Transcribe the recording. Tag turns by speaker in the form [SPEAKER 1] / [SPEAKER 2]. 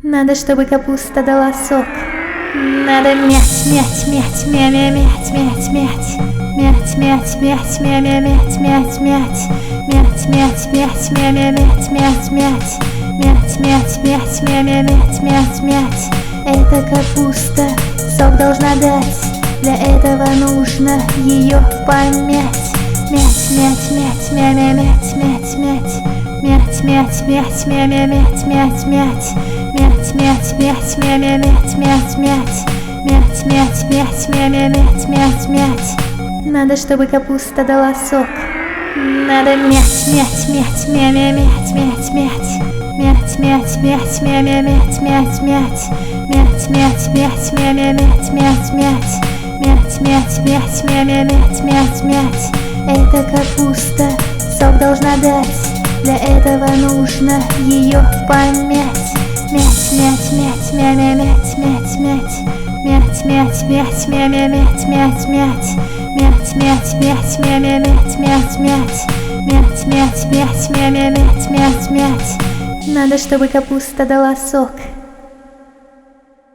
[SPEAKER 1] Надо, чтобы капуста дала сок. Надо мять, мять, мять, мя, мя, мять, мять, мять, мять, мять, мять, мя, мя, мять, мять, мять, мять, мять, мять, мя, мя, мять, мять, мять, мять, мять, мять, мя, мя, мять, мять, мять. Это капуста сок должна дать. Для этого нужно ее помять. Мять, мять, мять, мя, мя, мять, мять, мять, мять, мять, мять, мя, мя, мять, мять, мять, мять, мять, мять, мя, мя, мять, мять, мять, мять, мять, мять, мя, мя, мять, мять, мять. Надо, чтобы капуста дала сок. Надо мять, мять, мять, мя, мя, мять, мять, мять, мять, мять, мять, мя, мя, мять, мять, мять, мять, мять, мять, мя, мя, мять, мять, мять, мять, мять, мять, мя, мя, мять, мять, мять. Это капуста сок должна дать. Для этого нужно ее помять. Мять, мять, мять, мя, мя, мять, мять, мять, мять, мять, мять, мя, мя, мять, мять, мять, мять, мять, мять, мя, мя, мять, мять, мять, мять, мять, мять, мя, мя, мять, мять, мять. Надо, чтобы капуста дала сок.